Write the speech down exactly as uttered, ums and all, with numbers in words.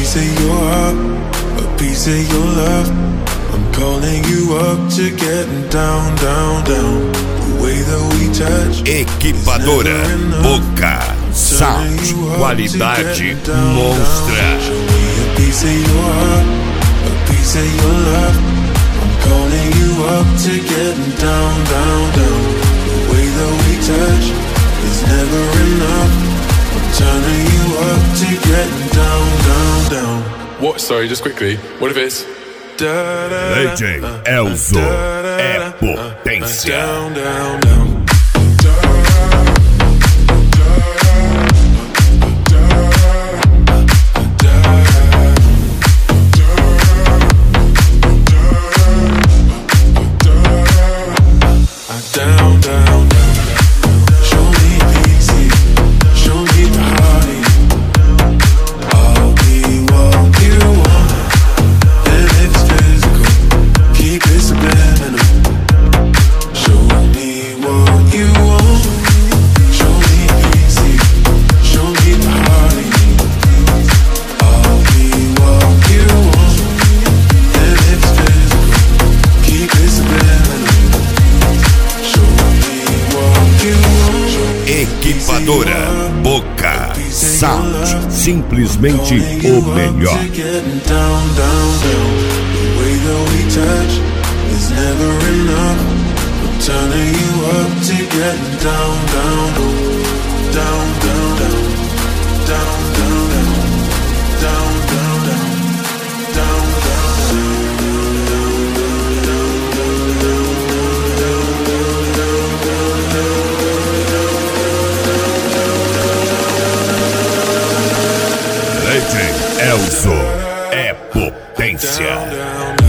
piece of your heart, a piece of your love. I'm calling you up to getting down, down, down. The way that we touch. Equipadora Boca, sound, qualidade monstra. Show me a piece of your heart, a piece of your love. I'm calling you up to getting down, down, down. The way that we touch is never enough. I'm turning you up to getting down, down, down. What? Sorry, just quickly. What if it's D J Elzo é potência. Down, down, down. Down, down, down. Show me easy, show me party. I'll be what you want, and it's physical. Keep it subliminal. Show me what you want. Show me easy, show me party. I'll be what you want, and it's physical. Keep it subliminal. Equipadora Boca, sound, simplesmente o melhor. D J Elzo é potência.